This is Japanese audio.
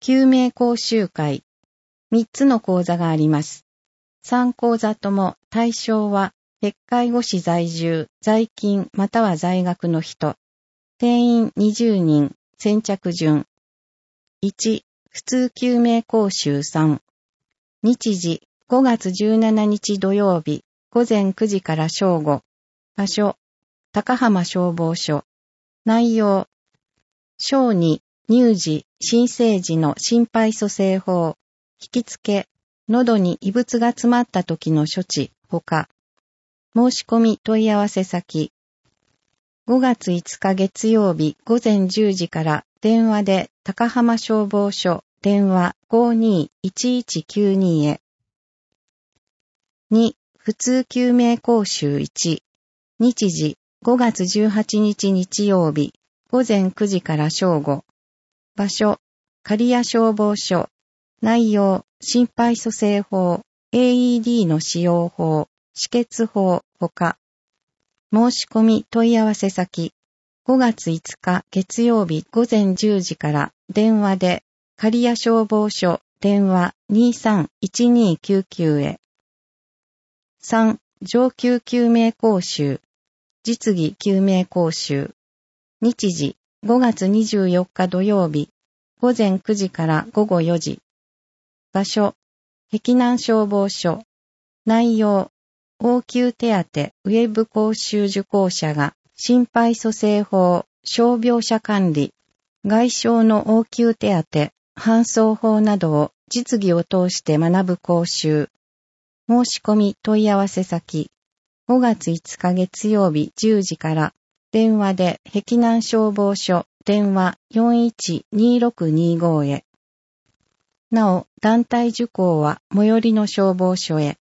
救命講習会。3つの講座があります。3講座とも対象は、別介護士在住、在勤または在学の人。定員20人、先着順。1、普通救命講習3。日時、5月17日土曜日、午前9時から正午。場所、高浜消防署。内容、小児、乳児、新生児の心肺蘇生法、引きつけ、喉に異物が詰まった時の処置、ほか。申し込み問い合わせ先。5月5日月曜日午前10時から電話で高浜消防署電話 521192 へ。2. 普通救命講習1。日時5月18日日曜日午前9時から正午。場所刈谷消防署。内容心肺蘇生法 AED の使用法止血法ほか。申し込み問い合わせ先。5月5日月曜日午前10時から電話で刈谷消防署電話 231299 へ。3. 上級救命講習。実技救命講習。日時5月24日土曜日午前9時から午後4時。場所碧南消防署。内容応急手当ウェブ講習受講者が心肺蘇生法、傷病者管理、外傷の応急手当、搬送法などを実技を通して学ぶ講習。申し込み問い合わせ先。5月5日月曜日10時から電話で碧南消防署電話 412625 へ。なお、団体受講は最寄りの消防署へ。